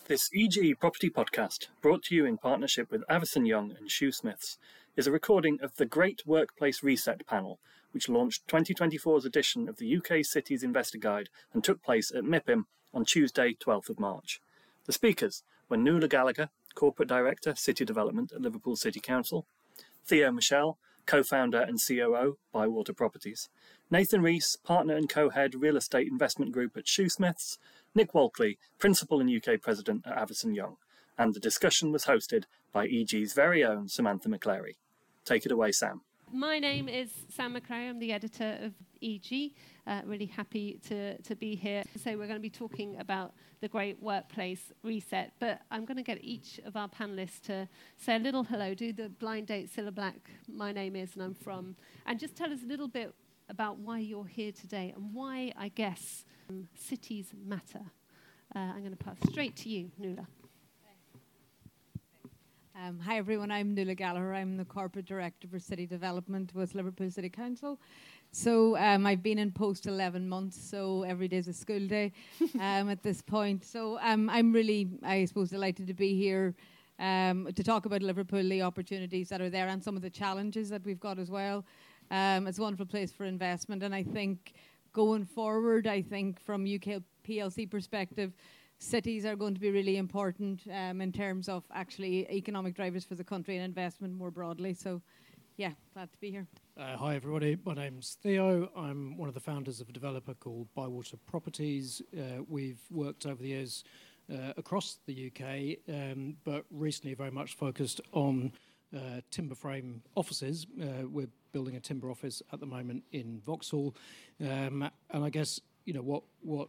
This EG Property Podcast, brought to you in partnership with Avison Young and Shoesmiths, is a recording of the Great Workplace Reset panel, which launched 2024's edition of the UK Cities Investor Guide and took place at MIPIM on Tuesday, 12th of March. The speakers were Nuala Gallagher, Corporate Director, City Development at Liverpool City Council, Theo Michel, Co-founder and COO, Bywater Properties, Nathan Rees, Partner and Co-Head Real Estate Investment Group at Shoesmiths, Nick Walkley, Principal and UK President at Avison Young, and the discussion was hosted by EG's very own Samantha McClary. Take it away, Sam. My name is Sam McCrary. I'm the editor of EG. Really happy to be here. So we're going to be talking about the Great Workplace Reset, but I'm going to get each of our panellists to say a little hello, do the blind date, Cilla Black, my name is and I'm from, and just tell us a little bit about why you're here today and why, I guess, cities matter. I'm going to pass straight to you, Nuala. Hi everyone, I'm Nuala Gallagher. I'm the Corporate Director for City Development with Liverpool City Council. So I've been in post 11 months, so every day's a school day at this point. So I'm really, I suppose, delighted to be here to talk about Liverpool, the opportunities that are there and some of the challenges that we've got as well. It's a wonderful place for investment, and I think going forward, I think from UK PLC perspective, cities are going to be really important in terms of actually economic drivers for the country and investment more broadly. So, yeah, glad to be here. Hi, everybody. My name's Theo. I'm one of the founders of a developer called Bywater Properties. We've worked over the years across the UK, but recently very much focused on timber frame offices. We're building a timber office at the moment in Vauxhall. And I guess, you know, what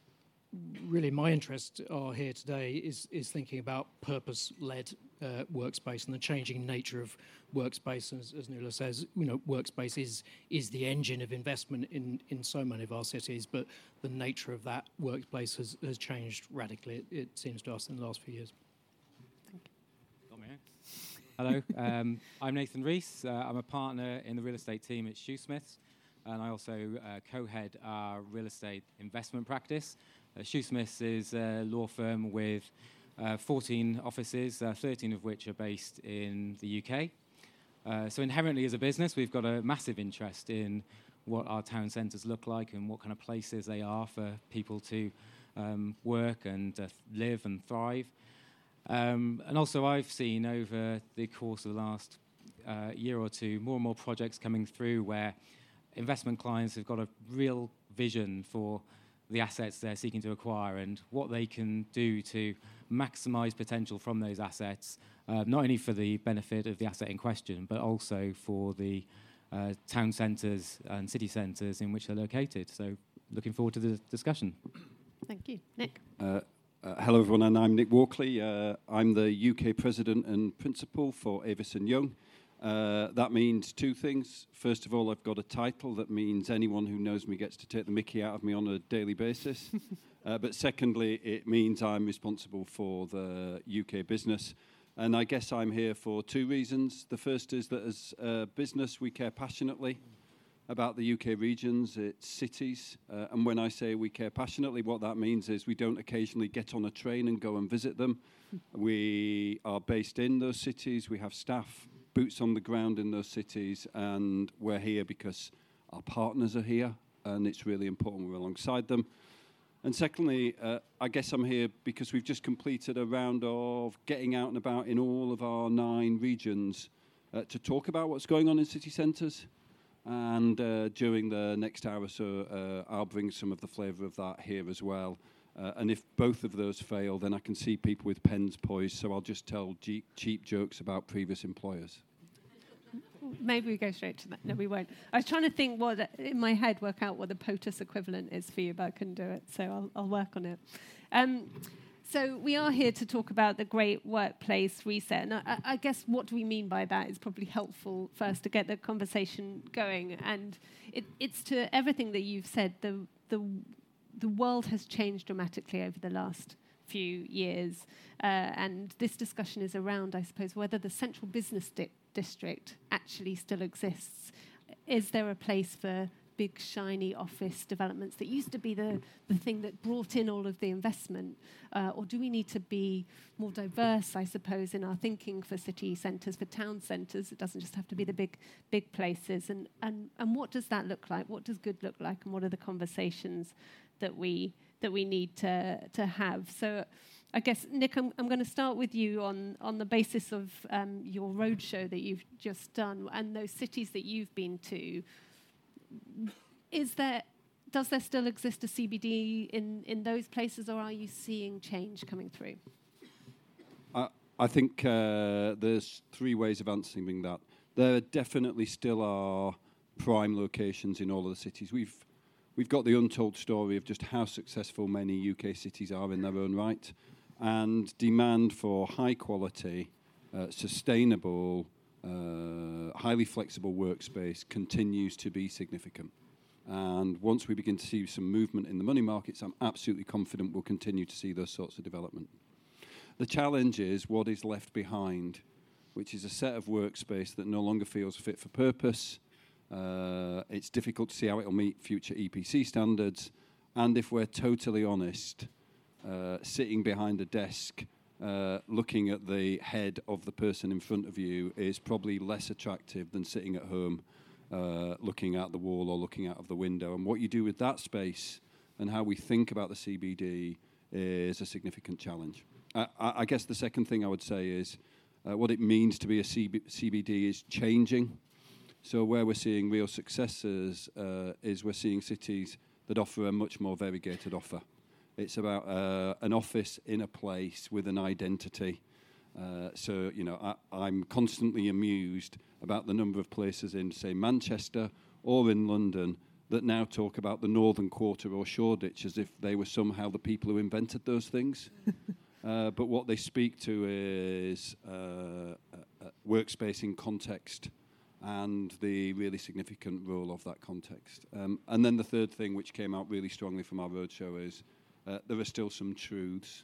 really my interests are here today is thinking about purpose-led workspace and the changing nature of workspace. As Nuala says, you know, workspace is the engine of investment in so many of our cities, but the nature of that workplace has changed radically, it seems to us, in the last few years. Thank you. Got me here. Hello, I'm Nathan Rees. I'm a partner in the real estate team at Shoesmiths, and I also co-head our real estate investment practice. Shoesmiths is a law firm with 14 offices, 13 of which are based in the UK. So inherently as a business, we've got a massive interest in what our town centres look like and what kind of places they are for people to work and live and thrive. And also I've seen over the course of the last year or two more and more projects coming through where investment clients have got a real vision for the assets they're seeking to acquire and what they can do to maximise potential from those assets, not only for the benefit of the asset in question, but also for the town centres and city centres in which they're located. So looking forward to the discussion. Thank you. Nick. Hello everyone, and I'm Nick Walkley. I'm the UK President and Principal for Avison Young. That means two things. First of all, I've got a title that means anyone who knows me gets to take the mickey out of me on a daily basis. But secondly, it means I'm responsible for the UK business. And I guess I'm here for two reasons. The first is that as a business, we care passionately about the UK regions, its cities. And when I say we care passionately, what that means is we don't occasionally get on a train and go and visit them. We are based in those cities. We have staff, boots on the ground in those cities, and we're here because our partners are here, and it's really important we're alongside them. And secondly, I guess I'm here because we've just completed a round of getting out and about in all of our 9 regions to talk about what's going on in city centres. And during the next hour or so, I'll bring some of the flavour of that here as well. And if both of those fail, then I can see people with pens poised, so I'll just tell cheap jokes about previous employers. Maybe we go straight to that. No, we won't. I was trying to think in my head, work out what the POTUS equivalent is for you, but I couldn't do it, so I'll work on it. So we are here to talk about the Great Workplace Reset. And I guess what do we mean by that is probably helpful first to get the conversation going. And it's to everything that you've said, the world has changed dramatically over the last few years. And this discussion is around, I suppose, whether the central business district actually still exists. Is there a place for big, shiny office developments that used to be the thing that brought in all of the investment? Or do we need to be more diverse, I suppose, in our thinking for city centres, for town centres? It doesn't just have to be the big places. And what does that look like? What does good look like? And what are the conversations that we need to have? So I guess, Nick, I'm going to start with you on the basis of your roadshow that you've just done and those cities that you've been to. Does there still exist a CBD in those places, or are you seeing change coming through? I think there's three ways of answering that. There definitely still are prime locations in all of the cities. We've got the untold story of just how successful many UK cities are in their own right. And demand for high quality, sustainable, highly flexible workspace continues to be significant. And once we begin to see some movement in the money markets, I'm absolutely confident we'll continue to see those sorts of development. The challenge is what is left behind, which is a set of workspace that no longer feels fit for purpose. It's difficult to see how it'll meet future EPC standards. And if we're totally honest, sitting behind a desk, looking at the head of the person in front of you is probably less attractive than sitting at home, looking out the wall or looking out of the window. And what you do with that space and how we think about the CBD is a significant challenge. I guess the second thing I would say is what it means to be a CBD is changing. So where we're seeing real successes is we're seeing cities that offer a much more variegated offer. It's about an office in a place with an identity. So, I'm constantly amused about the number of places in, say, Manchester or in London that now talk about the Northern Quarter or Shoreditch as if they were somehow the people who invented those things. But what they speak to is workspace in context and the really significant role of that context. And then the third thing, which came out really strongly from our roadshow, is there are still some truths.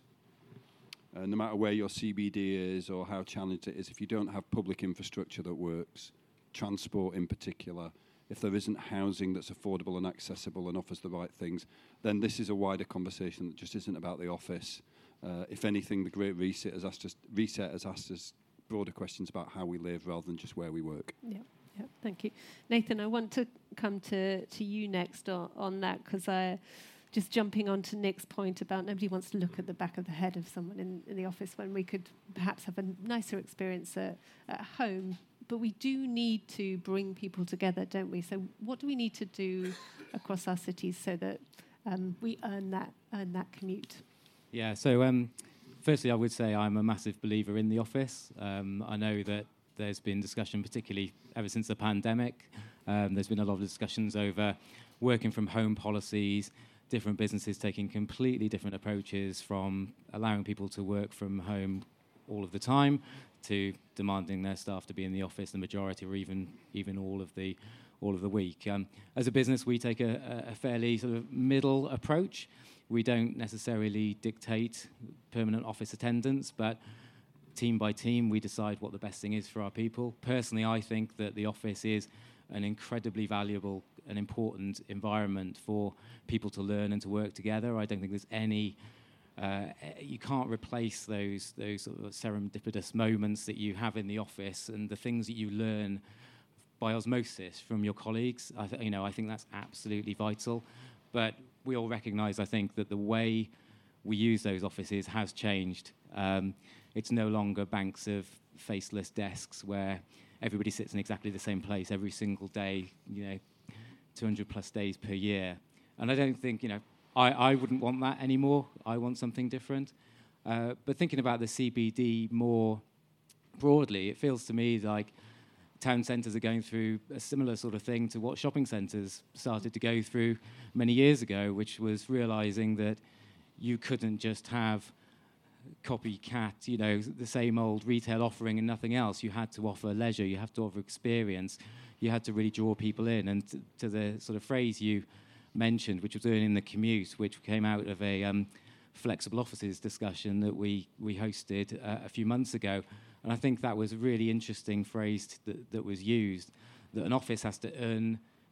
No matter where your CBD is or how challenged it is, if you don't have public infrastructure that works, transport in particular, if there isn't housing that's affordable and accessible and offers the right things, then this is a wider conversation that just isn't about the office. If anything, the Great Reset has asked us broader questions about how we live rather than just where we work. Yeah, thank you. Nathan, I want to come to you next on that, because just jumping on to Nick's point about nobody wants to look at the back of the head of someone in the office when we could perhaps have a nicer experience at home. But we do need to bring people together, don't we? So what do we need to do across our cities so that we earn that commute? Yeah, so firstly, I would say I'm a massive believer in the office. I know that there's been discussion, particularly ever since the pandemic. There's been a lot of discussions over working from home policies, different businesses taking completely different approaches, from allowing people to work from home all of the time to demanding their staff to be in the office the majority or even all of the week. As a business, we take a fairly sort of middle approach. We don't necessarily dictate permanent office attendance, but team by team, we decide what the best thing is for our people. Personally, I think that the office is an incredibly valuable and important environment for people to learn and to work together. I don't think there's any you can't replace those sort of serendipitous moments that you have in the office and the things that you learn by osmosis from your colleagues. I think that's absolutely vital. But we all recognise, I think, that the way we use those offices has changed. It's no longer banks of faceless desks where everybody sits in exactly the same place every single day, 200 plus days per year. And I don't think, I wouldn't want that anymore. I want something different. But thinking about the CBD more broadly, it feels to me like town centres are going through a similar sort of thing to what shopping centres started to go through many years ago, which was realising that you couldn't just have copycat, the same old retail offering and nothing else. You had to offer leisure, you have to offer experience, you had to really draw people in. And to the sort of phrase you mentioned, which was earning the commute, which came out of a flexible offices discussion that we hosted a few months ago. And I think that was a really interesting phrase that was used, that an office has to earn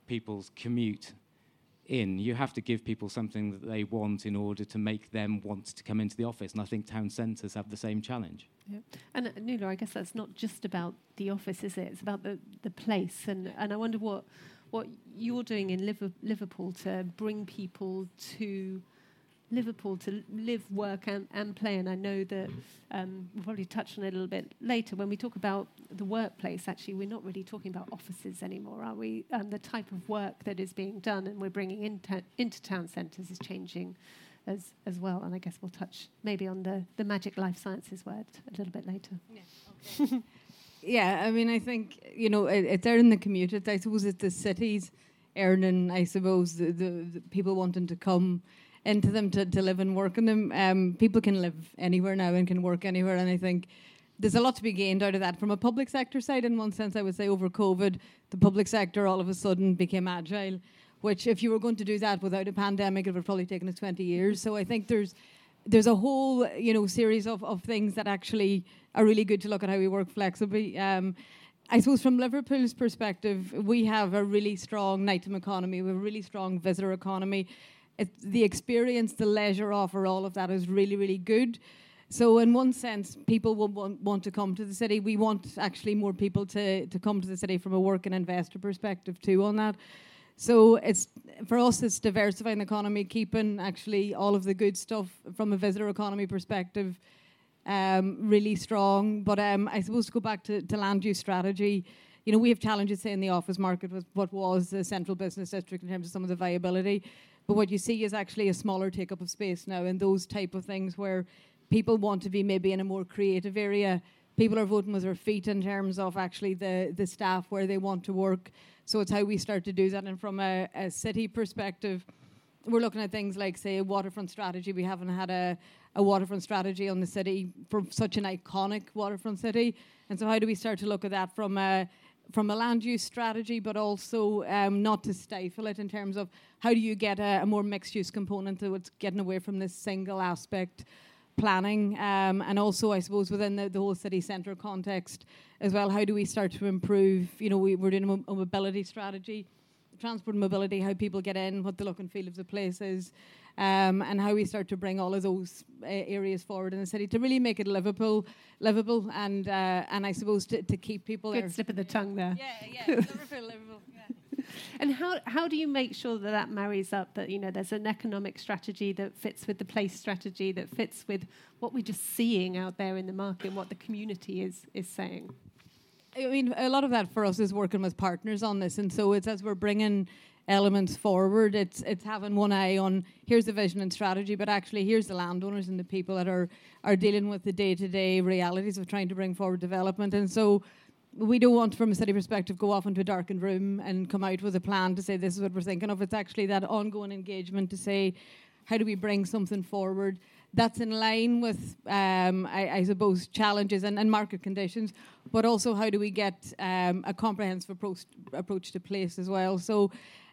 people's commute in. You have to give people something that they want in order to make them want to come into the office. And I think town centres have the same challenge. Yeah. And Nuala, I guess that's not just about the office, is it? It's about the place. And I wonder what you're doing in Liverpool to bring people to Liverpool to live, work and play. And I know that we'll probably touch on it a little bit later. When we talk about the workplace, actually, we're not really talking about offices anymore, are we? The type of work that is being done and we're bringing into town centres is changing as well. And I guess we'll touch maybe on the magic life sciences word a little bit later. Yeah, okay. Yeah, I mean, I think, it's there in the commute. I suppose it's the cities earning, I suppose, the people wanting to come into them to live and work in them. People can live anywhere now and can work anywhere, and I think there's a lot to be gained out of that. From a public sector side, in one sense, I would say over COVID, the public sector all of a sudden became agile, which if you were going to do that without a pandemic, it would have probably taken us 20 years. So I think there's a whole series of things that actually are really good to look at how we work flexibly. I suppose from Liverpool's perspective, we have a really strong nighttime economy. We have a really strong visitor economy. The experience, the leisure offer, all of that is really, really good. So in one sense, people will want to come to the city. We want actually more people to come to the city from a work and investor perspective too on that. So for us, it's diversifying the economy, keeping actually all of the good stuff from a visitor economy perspective really strong. But I suppose to go back to land use strategy, we have challenges, say, in the office market with what was the central business district in terms of some of the viability. But what you see is actually a smaller take-up of space now, and those type of things where people want to be maybe in a more creative area. People are voting with their feet in terms of actually the staff where they want to work. So it's how we start to do that. And from a city perspective, we're looking at things like, say, a waterfront strategy. We haven't had a waterfront strategy on the city for such an iconic waterfront city. And so how do we start to look at that from a land use strategy, but also not to stifle it in terms of how do you get a more mixed use component to it's getting away from this single aspect planning, and also I suppose within the whole city centre context as well, how do we start to improve, we're doing a mobility strategy, transport and mobility, how people get in, what the look and feel of the place is, and how we start to bring all of those areas forward in the city to really make it livable, and I suppose to keep people Good there. slip of the tongue there. Yeah, livable, yeah. And how do you make sure that marries up, that there's an economic strategy that fits with the place strategy, that fits with what we're just seeing out there in the market, what the community is saying? I mean, a lot of that for us is working with partners on this, and so it's as we're bringing elements forward, it's having one eye on here's the vision and strategy, but actually here's the landowners and the people that are dealing with the day-to-day realities of trying to bring forward development. And so we don't want, from a city perspective, go off into a darkened room and come out with a plan to say this is what we're thinking of. It's actually that ongoing engagement to say, how do we bring something forward that's in line with, I suppose, challenges and market conditions, but also how do we get a comprehensive approach to place as well. So,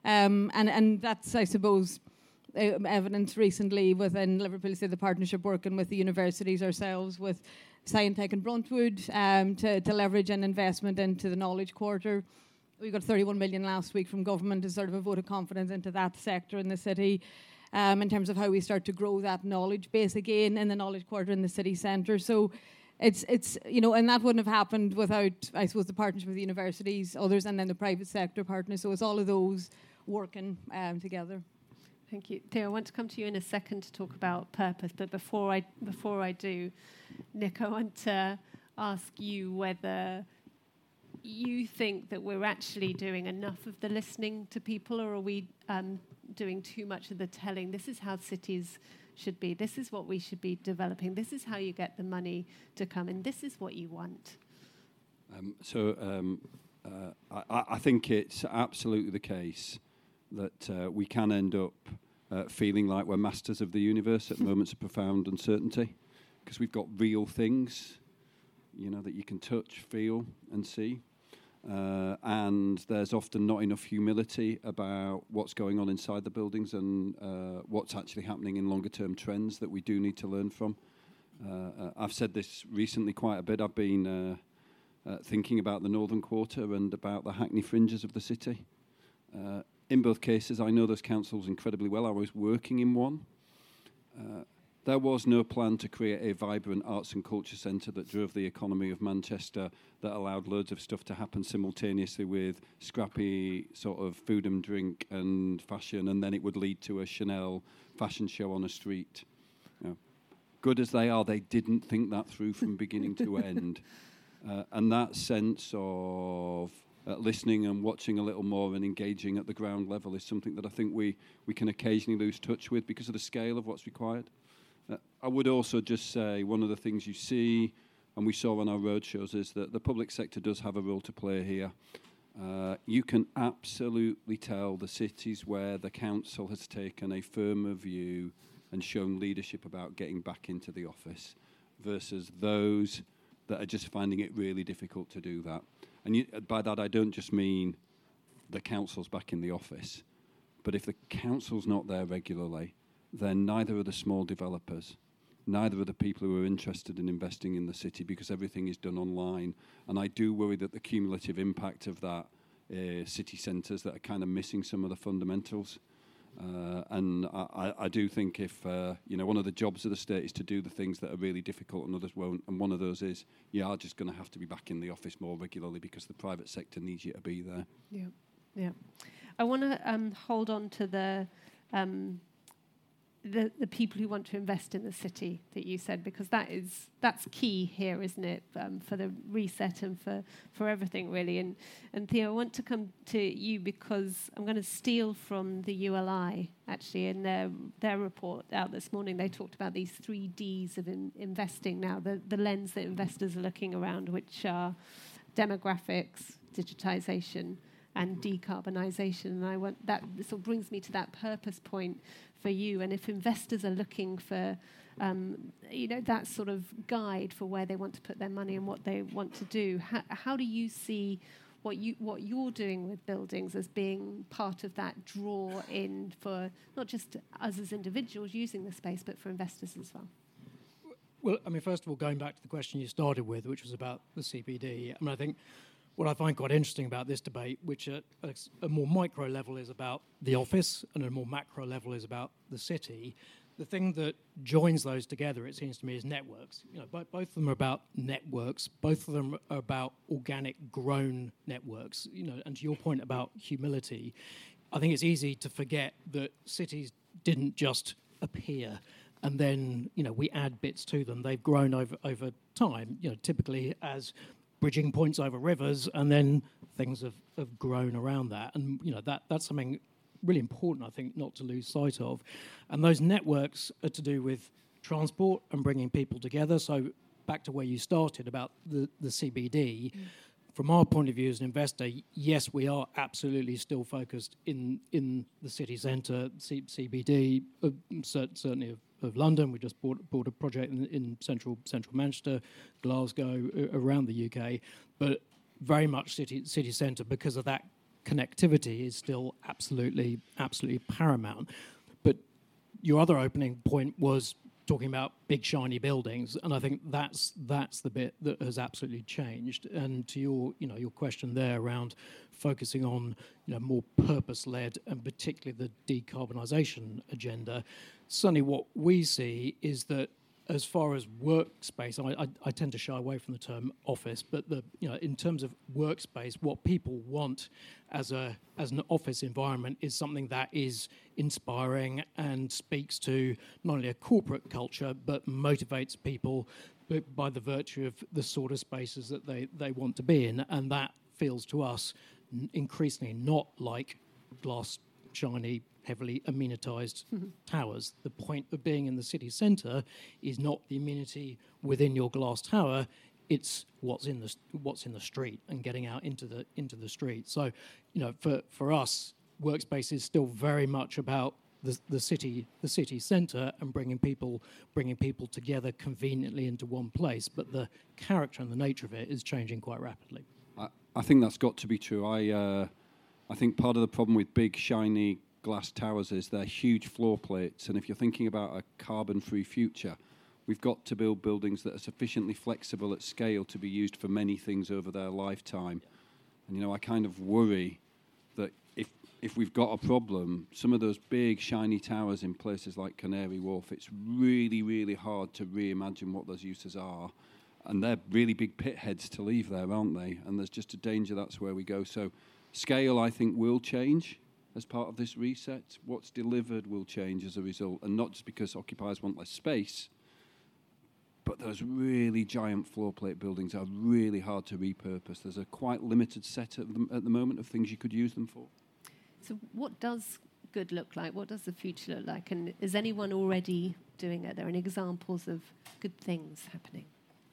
and that's, I suppose, evidence recently within Liverpool, say the partnership working with the universities ourselves, with Scientech and Bruntwood, to leverage an investment into the Knowledge Quarter. We got 31 million last week from government as sort of a vote of confidence into that sector in the city, in terms of how we start to grow that knowledge base again in the Knowledge Quarter in the city centre. So it's and that wouldn't have happened without, I suppose, the partnership with the universities, others, and then the private sector partners. So it's all of those working together. Thank you. Theo, I want to come to you in a second to talk about purpose, but before I do, Nick, I want to ask you whether you think that we're actually doing enough of the listening to people, or are we doing too much of the telling? This is how cities should be. This is what we should be developing. This is how you get the money to come in. This is what you want. I think it's absolutely the case that we can end up feeling like we're masters of the universe at moments of profound uncertainty, because we've got real things, that you can touch, feel, and see. And there's often not enough humility about what's going on inside the buildings and what's actually happening in longer-term trends that we do need to learn from. I've said this recently quite a bit. I've been thinking about the Northern Quarter and about the Hackney fringes of the city. In both cases, I know those councils incredibly well. I was working in one. There was no plan to create a vibrant arts and culture centre that drove the economy of Manchester, that allowed loads of stuff to happen simultaneously with scrappy sort of food and drink and fashion, and then it would lead to a Chanel fashion show on a street. You know, good as they are, they didn't think that through from beginning to end. And that sense of listening and watching a little more and engaging at the ground level is something that I think we can occasionally lose touch with because of the scale of what's required. I would also just say one of the things you see, and we saw on our roadshows, is that the public sector does have a role to play here. You can absolutely tell the cities where the council has taken a firmer view and shown leadership about getting back into the office versus those that are just finding it really difficult to do that. And by that, I don't just mean the council's back in the office, but if the council's not there regularly, then neither are the small developers, neither are the people who are interested in investing in the city, because everything is done online. And I do worry that the cumulative impact of that city centres that are kind of missing some of the fundamentals. And I do think if, one of the jobs of the state is to do the things that are really difficult and others won't, and one of those is you are just going to have to be back in the office more regularly because the private sector needs you to be there. Yeah. I want to hold on to the people who want to invest in the city that you said, because that's key here, isn't it, for the reset and for everything really. And Theo, I want to come to you because I'm going to steal from the ULI actually in their report out this morning. They talked about these 3 Ds of investing now, the lens that investors are looking around, which are demographics, digitization, and decarbonisation. And I want that sort of brings me to that purpose point for you. And if investors are looking for, that sort of guide for where they want to put their money and what they want to do, how do you see what you're doing with buildings as being part of that draw in for not just us as individuals using the space, but for investors as well? Well, I mean, first of all, going back to the question you started with, which was about the CBD, I mean, I think what I find quite interesting about this debate, which at a more micro level is about the office and at a more macro level is about the city, the thing that joins those together, it seems to me, is networks. Both of them are about networks. Both of them are about organic grown networks. And to your point about humility, I think it's easy to forget that cities didn't just appear and then, we add bits to them. They've grown over time, typically as bridging points over rivers, and then things have grown around that. And, that's something really important, I think, not to lose sight of. And those networks are to do with transport and bringing people together. So back to where you started about the CBD, from our point of view as an investor, yes, we are absolutely still focused in the city centre, CBD, certainly of London. We just bought a project in central Manchester, Glasgow, around the UK, but very much city centre, because of that connectivity, is still absolutely paramount. But your other opening point was talking about big shiny buildings, and I think that's the bit that has absolutely changed. And to your question there around focusing on more purpose-led and particularly the decarbonisation agenda, certainly what we see is that as far as workspace, I tend to shy away from the term office, but in terms of workspace, what people want as an office environment is something that is inspiring and speaks to not only a corporate culture, but motivates people by the virtue of the sort of spaces that they want to be in. And that feels to us increasingly not like glass, shiny, heavily amenitized towers. The point of being in the city centre is not the amenity within your glass tower; it's what's in the street and getting out into the street. So, for us, workspace is still very much about the city centre and bringing people together conveniently into one place. But the character and the nature of it is changing quite rapidly. I think that's got to be true. I think part of the problem with big shiny glass towers is they're huge floor plates, and if you're thinking about a carbon-free future, we've got to build buildings that are sufficiently flexible at scale to be used for many things over their lifetime. And I kind of worry that if we've got a problem, some of those big shiny towers in places like Canary Wharf, it's really, really hard to reimagine what those uses are. And they're really big pit heads to leave there, aren't they? And there's just a danger that's where we go. So scale, I think, will change as part of this reset. What's delivered will change as a result. And not just because occupiers want less space, but those really giant floor plate buildings are really hard to repurpose. There's a quite limited set at the moment of things you could use them for. So what does good look like? What does the future look like? And is anyone already doing it? Are there any examples of good things happening?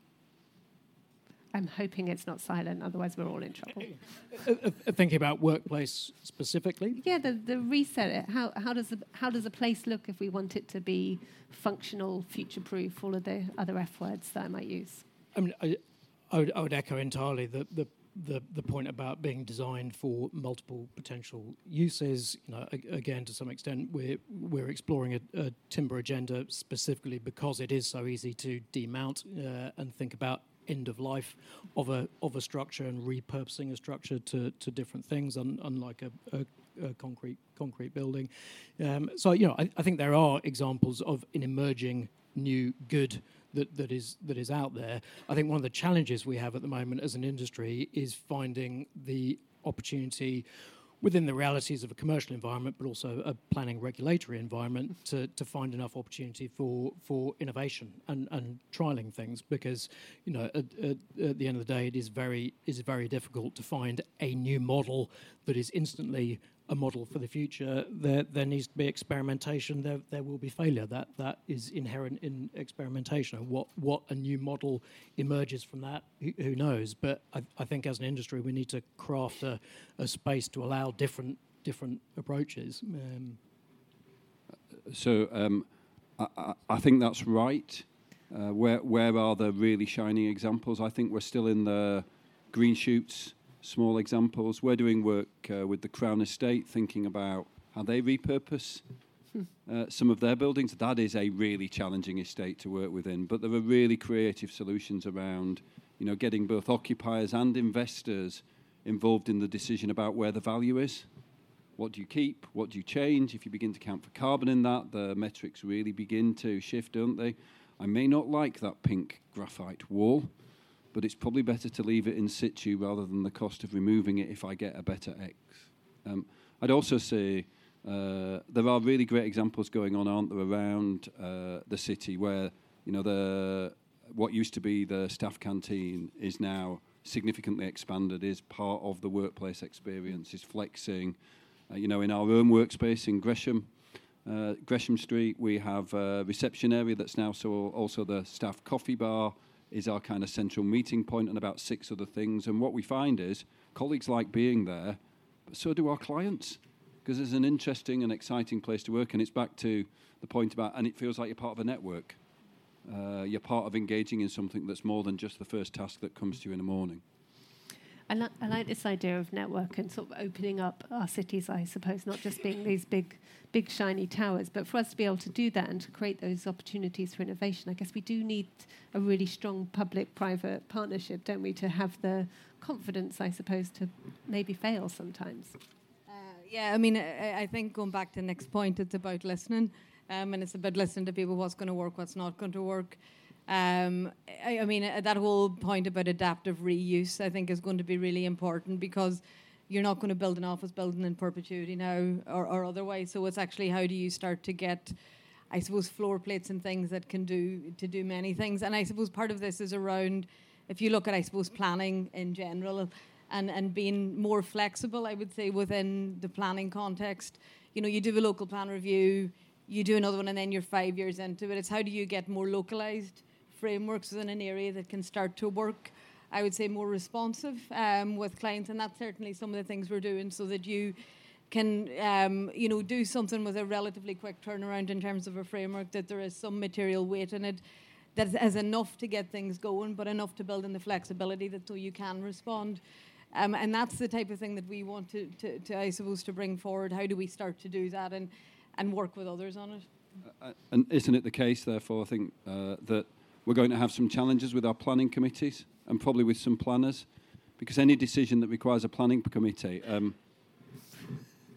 I'm hoping it's not silent, otherwise we're all in trouble. Thinking about workplace specifically? Yeah, the reset. How does a place look if we want it to be functional, future-proof, all of the other F words that I might use? I mean, I would echo entirely the point about being designed for multiple potential uses. You know, again, to some extent, we're exploring a timber agenda specifically because it is so easy to demount and think about end of life of a structure and repurposing a structure to different things, unlike a concrete building. So I think there are examples of an emerging new good that is out there. I think one of the challenges we have at the moment as an industry is finding the opportunity within the realities of a commercial environment, but also a planning regulatory environment, to find enough opportunity for innovation and trialing things, because at the end of the day, it is very difficult to find a new model that is instantly a model for the future. There needs to be experimentation. There will be failure. That is inherent in experimentation. And what a new model emerges from that, who knows? But I think as an industry, we need to craft a space to allow different approaches. I think that's right. Where are the really shining examples? I think we're still in the green shoots, small examples. We're doing work with the Crown Estate, thinking about how they repurpose some of their buildings. That is a really challenging estate to work within, but there are really creative solutions around, getting both occupiers and investors involved in the decision about where the value is. What do you keep? What do you change? If you begin to count for carbon in that, the metrics really begin to shift, don't they? I may not like that pink graphite wall, but it's probably better to leave it in situ rather than the cost of removing it if I get a better X. I'd also say there are really great examples going on, aren't there, around the city where, what used to be the staff canteen is now significantly expanded, is part of the workplace experience, is flexing. In our own workspace in Gresham Street, we have a reception area that's now also the staff coffee bar is our kind of central meeting point, and about 6 other things. And what we find is colleagues like being there, but so do our clients, because it's an interesting and exciting place to work. And it's back to the point about, and it feels like you're part of a network. You're part of engaging in something that's more than just the first task that comes to you in the morning. I like this idea of network and sort of opening up our cities, I suppose, not just being these big shiny towers, but for us to be able to do that and to create those opportunities for innovation. I guess we do need a really strong public-private partnership, don't we, to have the confidence, I suppose, to maybe fail sometimes. I think going back to Nick's point, it's about listening, and it's about listening to people, what's going to work, what's not going to work. That whole point about adaptive reuse, I think, is going to be really important, because you're not going to build an office building in perpetuity now or otherwise. So it's actually, how do you start to get, I suppose, floor plates and things that can do many things. And I suppose part of this is around, if you look at, I suppose, planning in general and being more flexible, I would say, within the planning context. You do a local plan review, you do another one, and then you're 5 years into it. It's how do you get more localized frameworks within an area that can start to work, I would say, more responsive with clients. And that's certainly some of the things we're doing, so that you can do something with a relatively quick turnaround in terms of a framework, that there is some material weight in it that has enough to get things going, but enough to build in the flexibility that so you can respond. And that's the type of thing that we want to I suppose, to bring forward. How do we start to do that and work with others on it? And isn't it the case, therefore, I think, that we're going to have some challenges with our planning committees and probably with some planners, because any decision that requires a planning committee,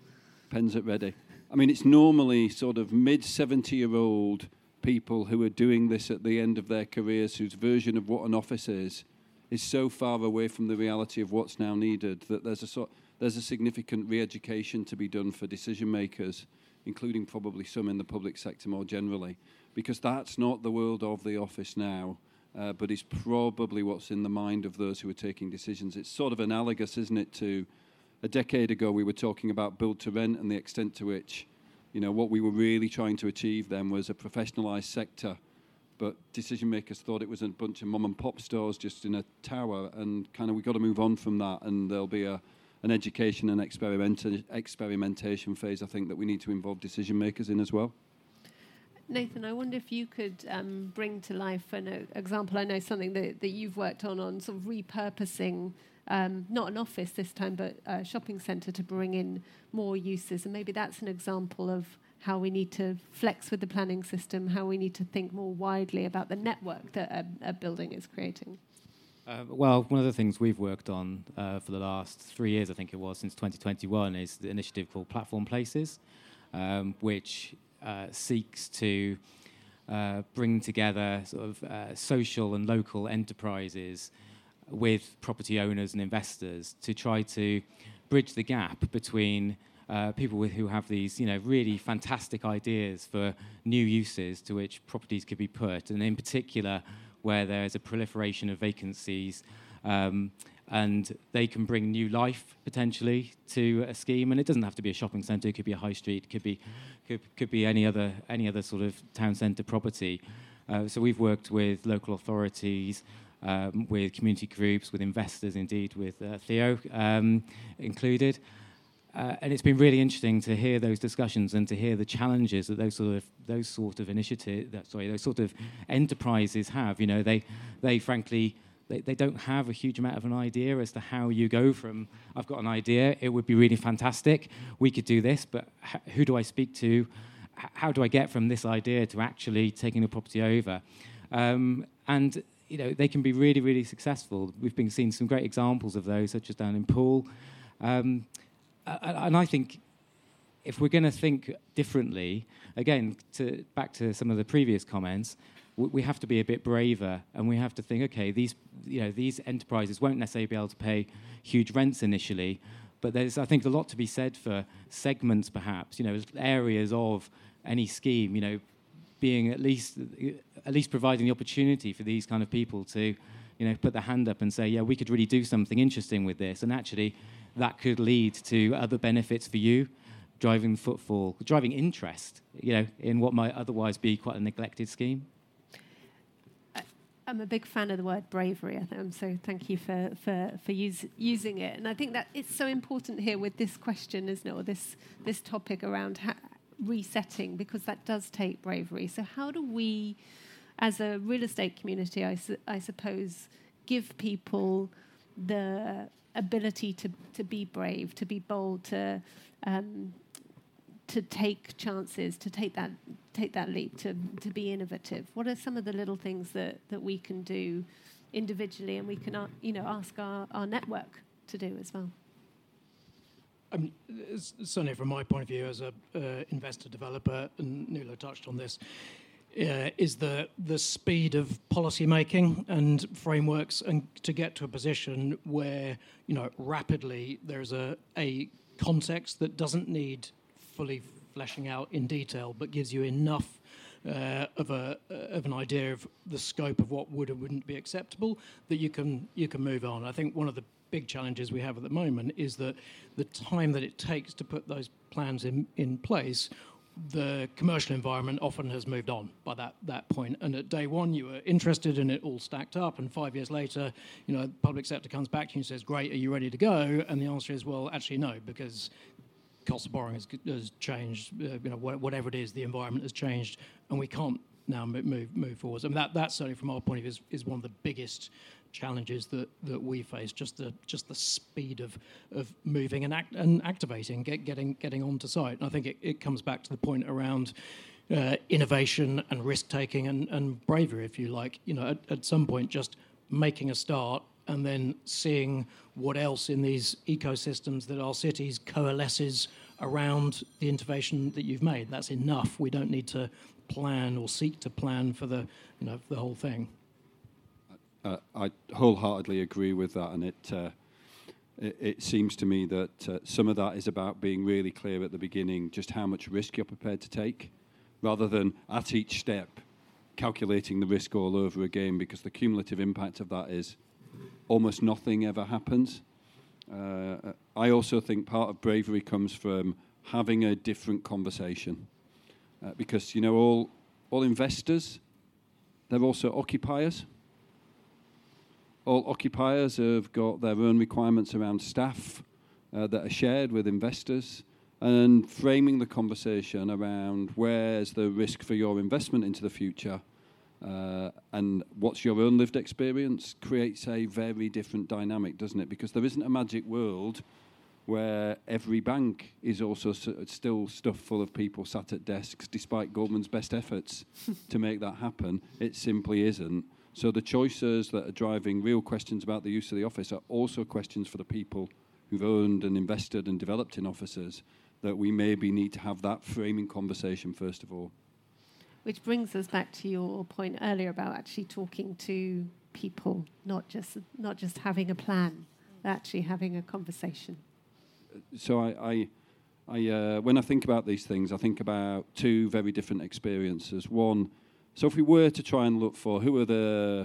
pens at ready. I mean, it's normally sort of mid-70-year-old people who are doing this at the end of their careers, whose version of what an office is so far away from the reality of what's now needed that there's a significant re-education to be done for decision makers, including probably some in the public sector more generally, because that's not the world of the office now, but is probably what's in the mind of those who are taking decisions. It's sort of analogous, isn't it, to a decade ago we were talking about build to rent and the extent to which, what we were really trying to achieve then was a professionalised sector, but decision makers thought it was a bunch of mom and pop stores just in a tower, and kind of we got to move on from that, and there'll be an education and experimentation phase, I think, that we need to involve decision makers in as well. Nathan, I wonder if you could bring to life an example. I know something that you've worked on sort of repurposing, not an office this time, but a shopping centre to bring in more uses. And maybe that's an example of how we need to flex with the planning system, how we need to think more widely about the network that a building is creating. Well, one of the things we've worked on for the last 3 years, I think it was, since 2021, is the initiative called Platform Places, which seeks to bring together sort of social and local enterprises with property owners and investors to try to bridge the gap between people who have these, really fantastic ideas for new uses to which properties could be put, and in particular where there's a proliferation of vacancies, and they can bring new life potentially to a scheme. And it doesn't have to be a shopping centre; it could be a high street, could be any other sort of town centre property. So we've worked with local authorities, with community groups, with investors, indeed with Theo included. And it's been really interesting to hear those discussions and to hear the challenges that those sort of enterprises have. They frankly don't have a huge amount of an idea as to how you go from I've got an idea, it would be really fantastic, we could do this, but who do I speak to? How do I get from this idea to actually taking a property over? And they can be really, really successful. We've been seeing some great examples of those, such as down in Poole. And I think if we're going to think differently, again, back to some of the previous comments, we have to be a bit braver, and we have to think, okay, these enterprises won't necessarily be able to pay huge rents initially, but there's, I think, a lot to be said for segments, perhaps, areas of any scheme, being at least providing the opportunity for these kind of people to, put their hand up and say, yeah, we could really do something interesting with this, and actually that could lead to other benefits for you, driving footfall, driving interest, in what might otherwise be quite a neglected scheme. I'm a big fan of the word bravery, so thank you for using it. And I think that it's so important here with this question, isn't it, or this topic around resetting, because that does take bravery. So how do we, as a real estate community, I suppose, give people the ability to be brave, to be bold, to take chances, to take that leap, to be innovative? What are some of the little things that we can do individually, and we can ask our network to do as well? Certainly from my point of view as an investor developer, and Nuala touched on this, is the speed of policy making and frameworks, and to get to a position where rapidly there's a context that doesn't need fully fleshing out in detail, but gives you enough of an idea of the scope of what would or wouldn't be acceptable that you can move on. I think one of the big challenges we have at the moment is that the time that it takes to put those plans in place, the commercial environment often has moved on by that point. And at day one, you were interested and it all stacked up. And 5 years later, the public sector comes back to you and says, great, are you ready to go? And the answer is, well, actually, no, because cost of borrowing has changed. Whatever it is, the environment has changed, and we can't now move forward. I mean, that certainly from our point of view is one of the biggest challenges that we face, just the speed of moving and activating, getting onto site. And I think it comes back to the point around innovation and risk taking and bravery, if you like. At some point, just making a start and then seeing what else in these ecosystems that our cities coalesces around the intervention that you've made. That's enough. We don't need to plan or seek to plan for the whole thing. I wholeheartedly agree with that, and it seems to me that some of that is about being really clear at the beginning just how much risk you're prepared to take, rather than at each step calculating the risk all over again, because the cumulative impact of that is almost nothing ever happens. I also think part of bravery comes from having a different conversation, because all investors, they're also occupiers. All occupiers have got their own requirements around staff that are shared with investors, and framing the conversation around where's the risk for your investment into the future and what's your own lived experience creates a very different dynamic, doesn't it? Because there isn't a magic world where every bank is also still stuffed full of people sat at desks, despite Goldman's best efforts to make that happen. It simply isn't. So the choices that are driving real questions about the use of the office are also questions for the people who've owned and invested and developed in offices, that we maybe need to have that framing conversation first of all. Which brings us back to your point earlier about actually talking to people, not just having a plan, actually having a conversation. So I when I think about these things, I think about two very different experiences. One, so if we were to try and look for who are the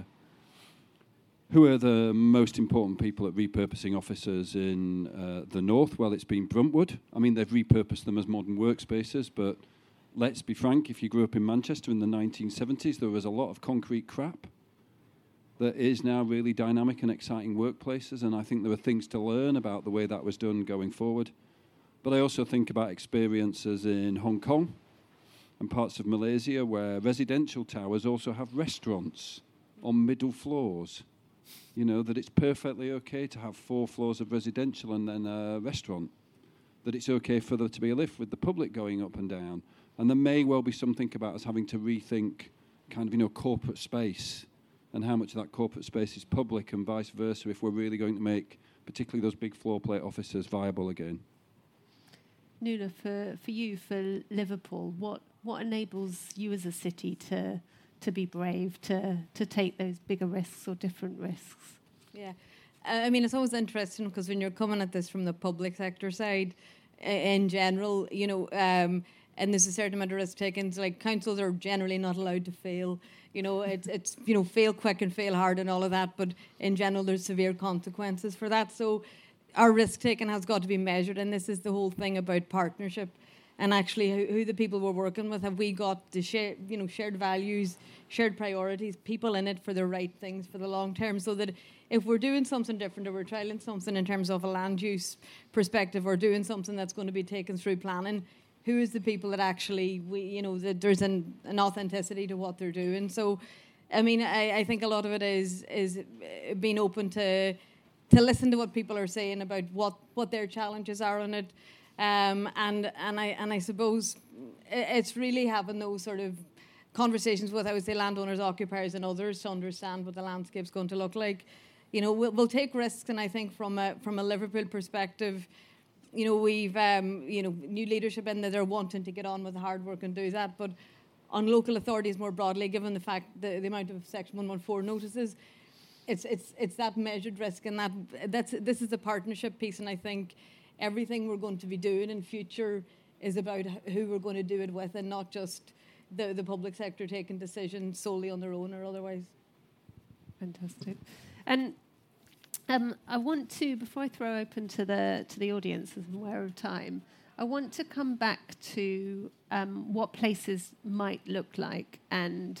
most important people at repurposing offices in the north, well, it's been Bruntwood. I mean, they've repurposed them as modern workspaces, but let's be frank, if you grew up in Manchester in the 1970s, there was a lot of concrete crap that is now really dynamic and exciting workplaces, and I think there are things to learn about the way that was done going forward. But I also think about experiences in Hong Kong and parts of Malaysia where residential towers also have restaurants on middle floors. That it's perfectly okay to have 4 floors of residential and then a restaurant. That it's okay for there to be a lift with the public going up and down. And there may well be something about us having to rethink kind of, corporate space and how much of that corporate space is public and vice versa if we're really going to make particularly those big floor plate offices viable again. Nuala, for you, for Liverpool, what enables you as a city to be brave, to take those bigger risks or different risks? Yeah. I mean, it's always interesting because when you're coming at this from the public sector side, in general, and there's a certain amount of risk taken. Like councils are generally not allowed to fail. It's fail quick and fail hard and all of that. But in general, there's severe consequences for that. So our risk taking has got to be measured, and this is the whole thing about partnership. And actually, who the people we're working with, have we got the shared values, shared priorities, people in it for the right things for the long term, so that if we're doing something different or we're trialing something in terms of a land use perspective or doing something that's going to be taken through planning, who is the people that actually, that there's an authenticity to what they're doing. So, I mean, I think a lot of it is being open to listen to what people are saying about what their challenges are on it. And I suppose it's really having those sort of conversations with, I would say, landowners, occupiers and others to understand what the landscape's going to look like. We'll take risks, and I think from a Liverpool perspective, we've new leadership in that they're wanting to get on with the hard work and do that. But on local authorities more broadly, given the fact the amount of Section 114 notices, it's that measured risk, and this is a partnership piece, and I think everything we're going to be doing in future is about who we're going to do it with, and not just the public sector taking decisions solely on their own or otherwise. Fantastic. And I want to, before I throw open to the audience, as I'm aware of time, I want to come back to what places might look like, and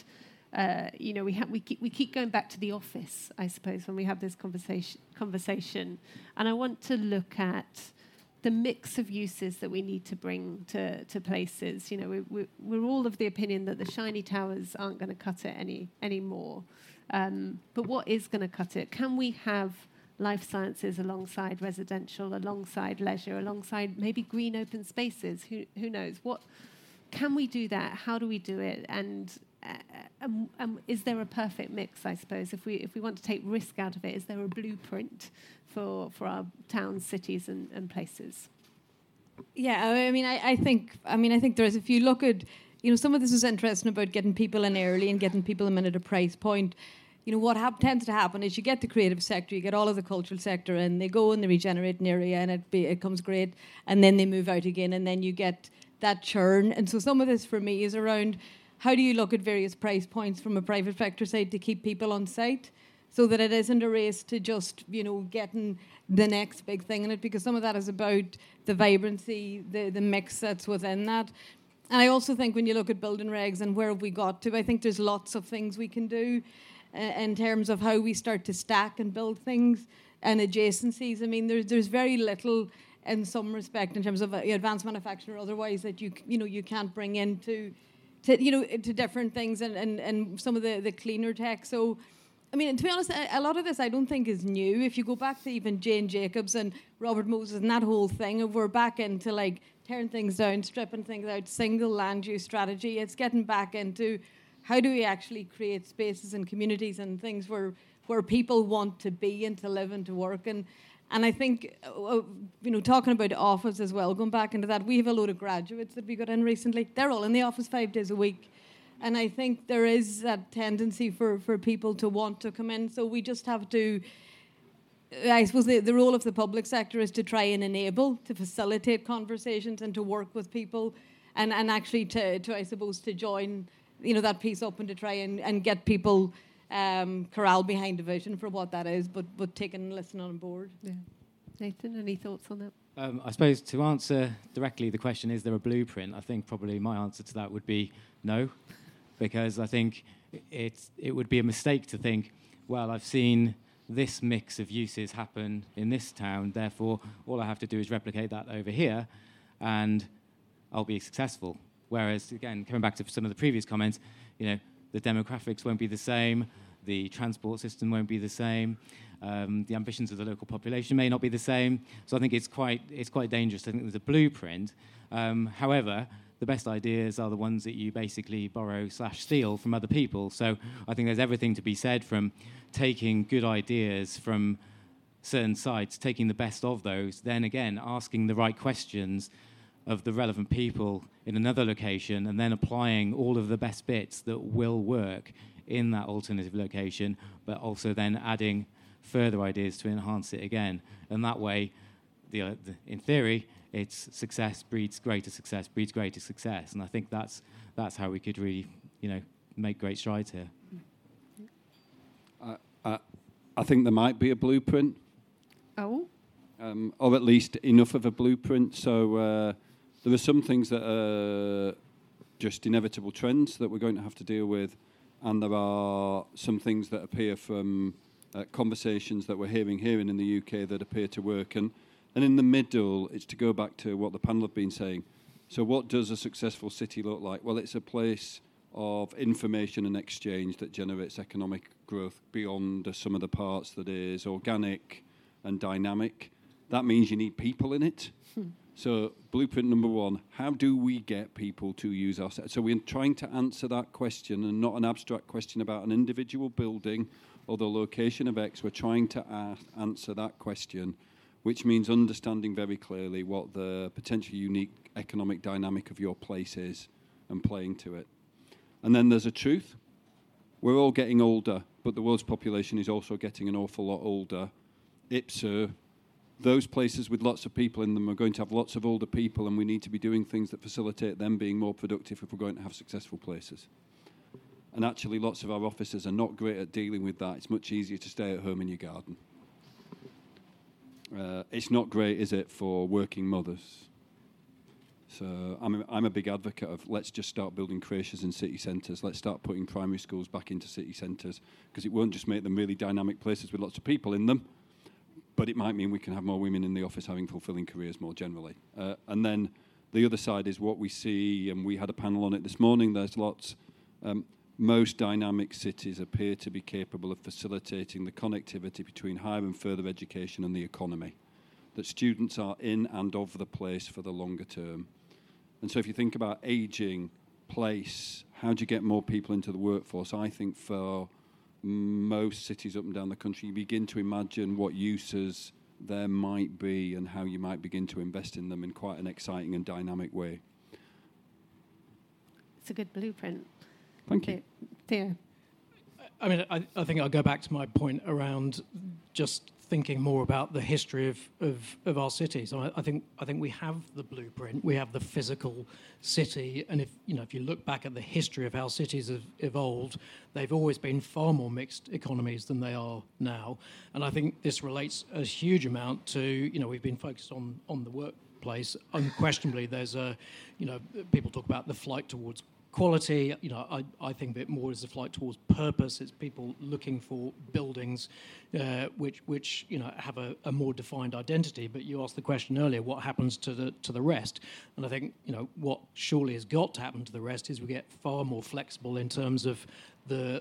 we keep going back to the office, I suppose, when we have this conversation, and I want to look at the mix of uses that we need to bring to places. We're all of the opinion that the shiny towers aren't going to cut it anymore. But what is going to cut it? Can we have life sciences alongside residential, alongside leisure, alongside maybe green open spaces? Who knows? What can we do that? How do we do it? And is there a perfect mix, I suppose? If we want to take risk out of it, is there a blueprint for our towns, cities and places? Yeah, I think there is. If you look at, some of this is interesting about getting people in early and getting people in at a price point. What tends to happen is you get the creative sector, you get all of the cultural sector, and they go and they regenerate an area, and it becomes great, and then they move out again, and then you get that churn. And so some of this for me is around how do you look at various price points from a private sector side to keep people on site, so that it isn't a race to just, getting the next big thing in it, because some of that is about the vibrancy, the mix that's within that. And I also think when you look at building regs and where have we got to, I think there's lots of things we can do in terms of how we start to stack and build things and adjacencies. I mean, there's very little in some respect in terms of advanced manufacturing or otherwise that you can't bring into to different things and some of the cleaner tech. So, I mean, to be honest, a lot of this I don't think is new. If you go back to even Jane Jacobs and Robert Moses and that whole thing, we're back into like tearing things down, stripping things out, single land use strategy. It's getting back into how do we actually create spaces and communities and things where people want to be and to live and to work. And I think, talking about office as well, going back into that, we have a load of graduates that we got in recently. They're all in the office 5 days a week. And I think there is that tendency for people to want to come in. So we just have to, I suppose the role of the public sector is to try and enable, to facilitate conversations and to work with people and actually to I suppose, to join, that piece up and to try and get people corral behind a vision for what that is, but taking and listening on board. Yeah. Nathan, any thoughts on that? I suppose to answer directly the question, is there a blueprint? I think probably my answer to that would be no. Because I think it would be a mistake to think, well, I've seen this mix of uses happen in this town, therefore all I have to do is replicate that over here and I'll be successful. Whereas, again, coming back to some of the previous comments, the demographics won't be the same, the transport system won't be the same, the ambitions of the local population may not be the same. So I think it's quite dangerous to think there's a blueprint. However, the best ideas are the ones that you basically borrow/steal from other people. So I think there's everything to be said from taking good ideas from certain sites, taking the best of those, then again, asking the right questions of the relevant people in another location, and then applying all of the best bits that will work in that alternative location, but also then adding further ideas to enhance it again. And that way, in theory, it's success breeds greater success, breeds greater success. And I think that's how we could really, make great strides here. I think there might be a blueprint. Oh? Or at least enough of a blueprint. So there are some things that are just inevitable trends that we're going to have to deal with. And there are some things that appear from conversations that we're hearing here in the UK that appear to work. And in the middle, it's to go back to what the panel have been saying. So what does a successful city look like? Well, it's a place of information and exchange that generates economic growth beyond the sum of the parts that is organic and dynamic. That means you need people in it. So blueprint number one, how do we get people to use our set? So we're trying to answer that question, and not an abstract question about an individual building or the location of X. We're trying to answer that question, which means understanding very clearly what the potentially unique economic dynamic of your place is and playing to it. And then there's a truth. We're all getting older, but the world's population is also getting an awful lot older. Ipso, those places with lots of people in them are going to have lots of older people, and we need to be doing things that facilitate them being more productive if we're going to have successful places. And actually, lots of our officers are not great at dealing with that. It's much easier to stay at home in your garden. It's not great, is it, for working mothers? So I'm a big advocate of let's just start building creches in city centres. Let's start putting primary schools back into city centres, because it won't just make them really dynamic places with lots of people in them, but it might mean we can have more women in the office having fulfilling careers more generally. And then the other side is what we see, and we had a panel on it this morning. There's lots. Most dynamic cities appear to be capable of facilitating the connectivity between higher and further education and the economy, that students are in and of the place for the longer term. And so if you think about ageing, place, how do you get more people into the workforce? I think for most cities up and down the country, you begin to imagine what uses there might be and how you might begin to invest in them in quite an exciting and dynamic way. It's a good blueprint. Thank you. Theo. I mean, I think I'll go back to my point around just thinking more about the history of our cities. I think we have the blueprint, we have the physical city, and if you look back at the history of how cities have evolved, they've always been far more mixed economies than they are now. And I think this relates a huge amount to, we've been focused on the workplace. Unquestionably, there's people talk about the flight towards quality. I think of it more as a flight towards purpose. It's people looking for buildings which have a more defined identity. But you asked the question earlier, what happens to the rest? And I think what surely has got to happen to the rest is we get far more flexible in terms of the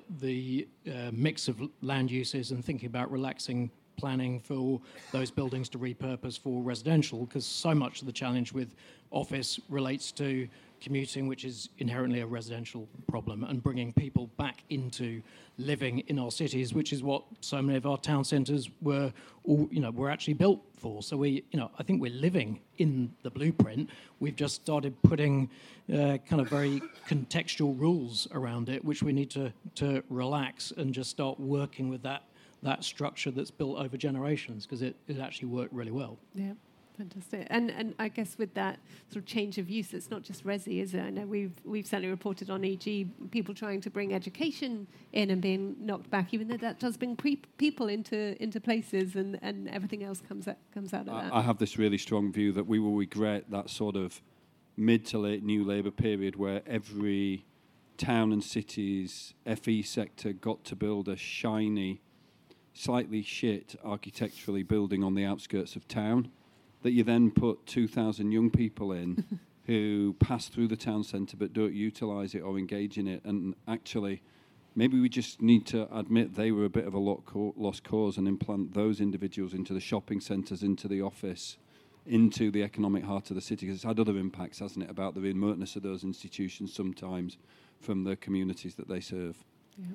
mix of land uses and thinking about relaxing planning for those buildings to repurpose for residential, because so much of the challenge with office relates to commuting, which is inherently a residential problem, and bringing people back into living in our cities, which is what so many of our town centres were actually built for. So I think we're living in the blueprint. We've just started putting kind of very contextual rules around it, which we need to relax and just start working with that structure that's built over generations, because it actually worked really well. Yeah. Fantastic. And I guess with that sort of change of use, it's not just resi, is it? I know we've certainly reported on EG, people trying to bring education in and being knocked back, even though that does bring people into places, and everything else comes out of that. I have this really strong view that we will regret that sort of mid to late New Labour period where every town and city's FE sector got to build a shiny, slightly shit architecturally building on the outskirts of town, that you then put 2,000 young people in who pass through the town centre but don't utilise it or engage in it. And actually, maybe we just need to admit they were a bit of a lost cause and implant those individuals into the shopping centres, into the office, into the economic heart of the city, because it's had other impacts, hasn't it, about the remoteness of those institutions sometimes from the communities that they serve. Yeah.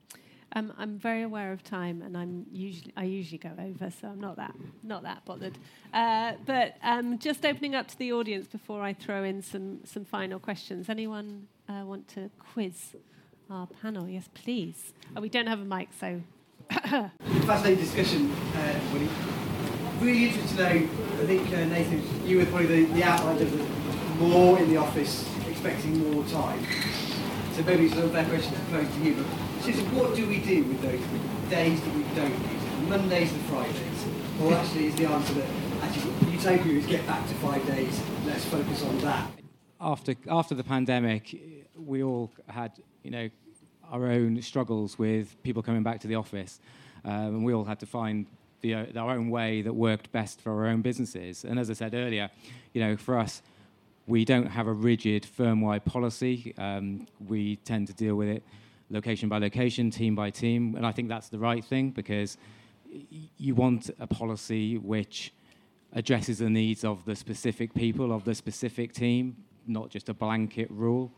I'm very aware of time, and I usually go over, so I'm not that bothered. But just opening up to the audience before I throw in some final questions. Anyone want to quiz our panel? Yes, please. We don't have a mic, so. Fascinating discussion, everybody. Really interested to know. I think Nathan, you were probably the outline of the more in the office, expecting more time. So maybe it's a fair question to pose to you, but Susan, what do we do with those days that we don't use? Mondays and Fridays? Or actually is the answer that actually utopia is get back to 5 days, let's focus on that? After the pandemic, we all had, our own struggles with people coming back to the office, and we all had to find our own way that worked best for our own businesses. And as I said earlier, for us, we don't have a rigid firm-wide policy. We tend to deal with it location by location, team by team, and I think that's the right thing, because you want a policy which addresses the needs of the specific people, of the specific team, not just a blanket rule.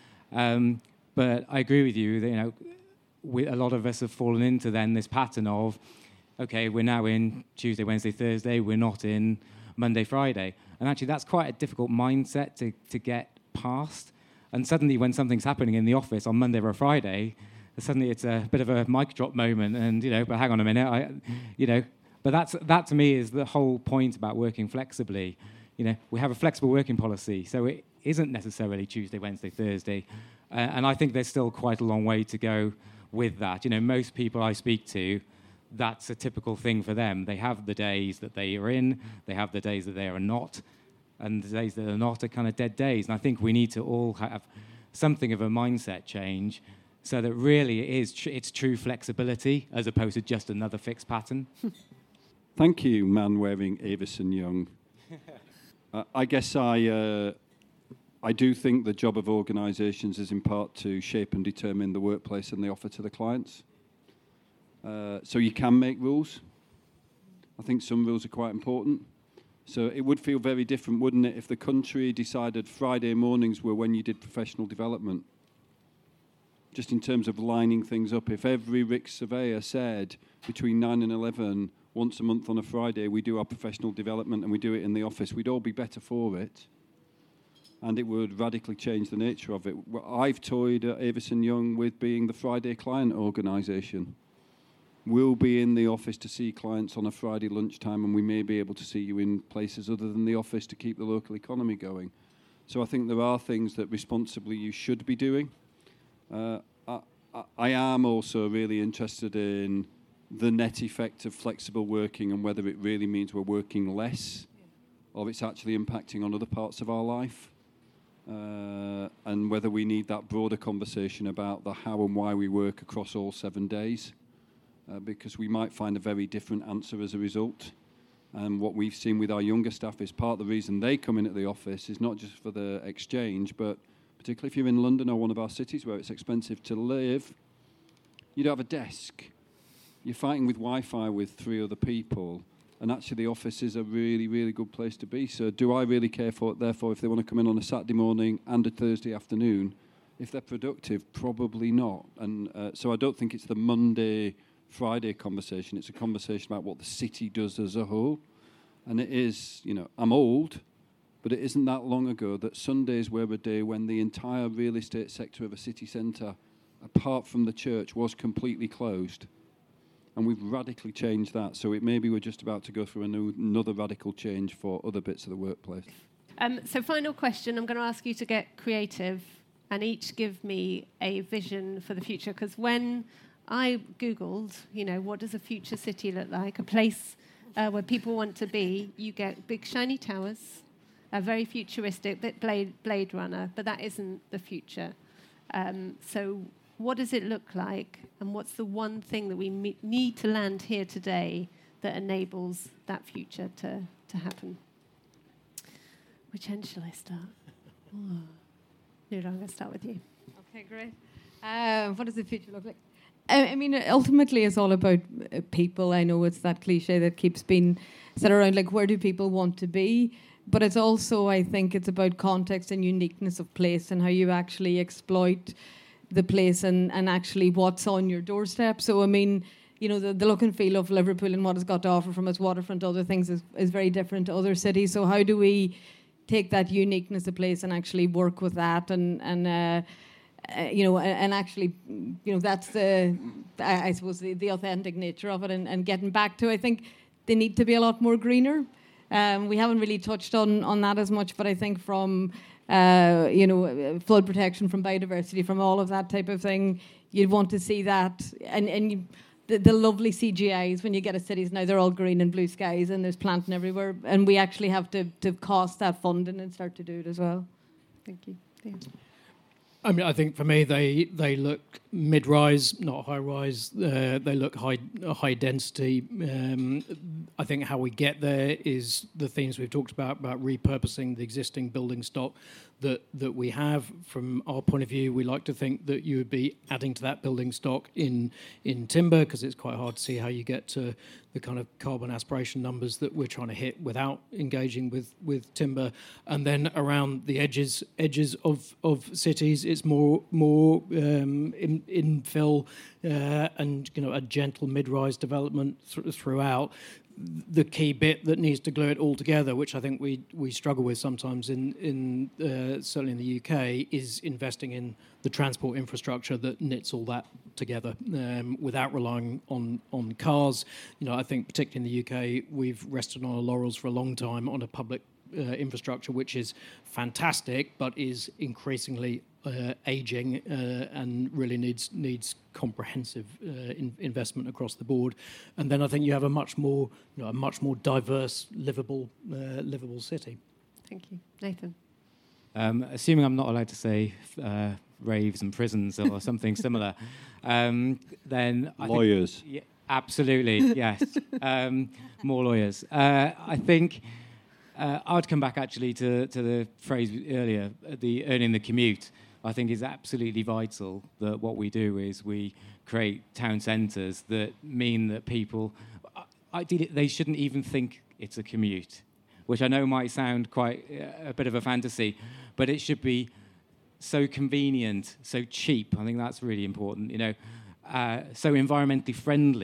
But I agree with you that, a lot of us have fallen into then this pattern of, okay, we're now in Tuesday, Wednesday, Thursday, we're not in Monday, Friday. And actually that's quite a difficult mindset to get past. And suddenly when something's happening in the office on Monday or Friday, suddenly it's a bit of a mic drop moment, and, but hang on a minute, but that to me is the whole point about working flexibly. We have a flexible working policy, so it isn't necessarily Tuesday, Wednesday, Thursday. And I think there's still quite a long way to go with that. Most people I speak to, that's a typical thing for them. They have the days that they are in, they have the days that they are not, and the days that are not are kind of dead days. And I think we need to all have something of a mindset change so that really it's true flexibility as opposed to just another fixed pattern. Thank you, man wearing Avison Young. I guess I do think the job of organisations is in part to shape and determine the workplace and the offer to the clients. So you can make rules. I think some rules are quite important. So it would feel very different, wouldn't it, if the country decided Friday mornings were when you did professional development? Just in terms of lining things up, if every RICS surveyor said between 9 and 11 once a month on a Friday, we do our professional development and we do it in the office, we'd all be better for it. And it would radically change the nature of it. I've toyed at Avison Young with being the Friday client organisation. We'll be in the office to see clients on a Friday lunchtime, and we may be able to see you in places other than the office to keep the local economy going. So I think there are things that responsibly you should be doing. I am also really interested in the net effect of flexible working and whether it really means we're working less or it's actually impacting on other parts of our life. And whether we need that broader conversation about the how and why we work across all 7 days. Because we might find a very different answer as a result. And what we've seen with our younger staff is part of the reason they come in at the office is not just for the exchange, but particularly if you're in London or one of our cities where it's expensive to live, you don't have a desk. You're fighting with Wi-Fi with 3 other people, and actually the office is a really, really good place to be. So do I really care for it? Therefore, if they want to come in on a Saturday morning and a Thursday afternoon, if they're productive, probably not. And so I don't think it's the Monday Friday conversation. It's a conversation about what the city does as a whole. And it is, I'm old, but it isn't that long ago that Sundays were a day when the entire real estate sector of a city centre, apart from the church, was completely closed. And we've radically changed that. So maybe we're just about to go through another radical change for other bits of the workplace. So final question, I'm going to ask you to get creative and each give me a vision for the future. Because when I Googled, what does a future city look like? A place where people want to be. You get big shiny towers, a very futuristic, bit Blade Runner, but that isn't the future. So what does it look like? And what's the one thing that we need to land here today that enables that future to happen? Which end shall I start? Nuala, I'm going to start with you. Okay, great. What does the future look like? I mean, ultimately, it's all about people. I know it's that cliche that keeps being said around, like, where do people want to be? But it's also, I think, it's about context and uniqueness of place and how you actually exploit the place and actually what's on your doorstep. So, I mean, the look and feel of Liverpool and what it's got to offer from its waterfront, other things is very different to other cities. So how do we take that uniqueness of place and actually work with that and actually, that's I suppose the authentic nature of it and getting back to, I think they need to be a lot more greener. We haven't really touched on that as much, but I think from, flood protection, from biodiversity, from all of that type of thing, you'd want to see that. And the lovely CGIs, when you get to cities now, they're all green and blue skies and there's planting everywhere. And we actually have to cost that funding and start to do it as well. Thank you. Yeah. I mean, I think for me, they look mid-rise, not high-rise. They look high density. I think how we get there is the themes we've talked about repurposing the existing building stock that we have. From our point of view, we like to think that you would be adding to that building stock in timber, because it's quite hard to see how you get to the kind of carbon aspiration numbers that we're trying to hit without engaging with timber. And then around the edges of cities, it's more infill and a gentle mid-rise development throughout. The key bit that needs to glue it all together, which I think we struggle with sometimes in certainly in the UK, is investing in the transport infrastructure that knits all that together without relying on cars. I think particularly in the UK, we've rested on our laurels for a long time on a public infrastructure which is fantastic, but is increasingly aging and really needs comprehensive investment across the board. And then I think you have a much more diverse, livable city. Thank you, Nathan. Assuming I'm not allowed to say raves and prisons or something similar, then I lawyers. Think, yeah, absolutely, yes, more lawyers. I think. I'd come back actually to the phrase earlier, the earning the commute. I think is absolutely vital that what we do is we create town centres that mean that people, ideally, they shouldn't even think it's a commute, which I know might sound quite a bit of a fantasy, but it should be so convenient, so cheap. I think that's really important, so environmentally friendly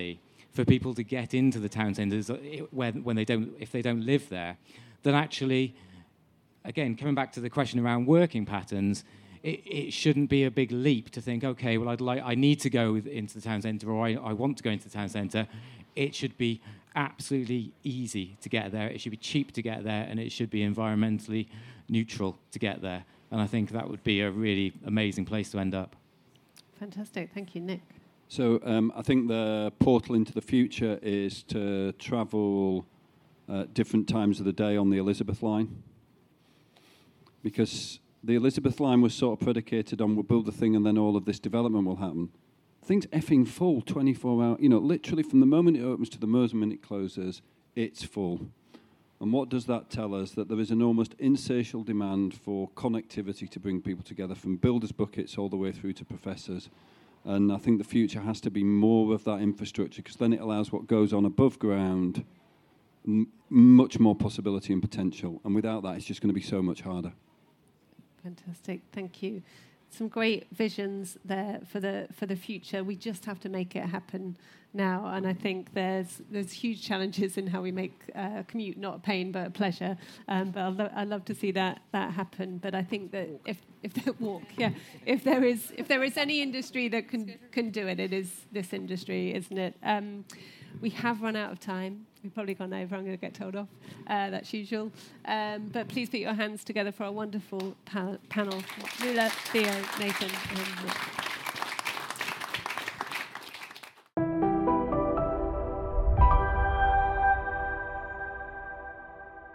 for people to get into the town centres if they don't live there, then actually, again, coming back to the question around working patterns, it shouldn't be a big leap to think, okay, well, I need to go into the town centre, or I want to go into the town centre. It should be absolutely easy to get there. It should be cheap to get there, and it should be environmentally neutral to get there. And I think that would be a really amazing place to end up. Fantastic. Thank you, Nick. So I think the portal into the future is to travel different times of the day on the Elizabeth line. Because the Elizabeth line was sort of predicated on we'll build the thing and then all of this development will happen. The thing's effing full 24 hours. Literally from the moment it opens to the moment it closes, it's full. And what does that tell us? That there is an almost insatiable demand for connectivity to bring people together, from builders' buckets all the way through to professors. And I think the future has to be more of that infrastructure, because then it allows what goes on above ground much more possibility and potential. And without that, it's just going to be so much harder. Fantastic, thank you. Some great visions there for the future. We just have to make it happen now, and I think there's huge challenges in how we make commute not a pain but a pleasure. But I'd love to see that happen. But I think that if there is any industry that can do it, it is this industry, isn't it? We have run out of time. We've probably gone over. I'm going to get told off. That's usual. But please put your hands together for a wonderful panel. Nuala, Theo, Nathan, and Nick.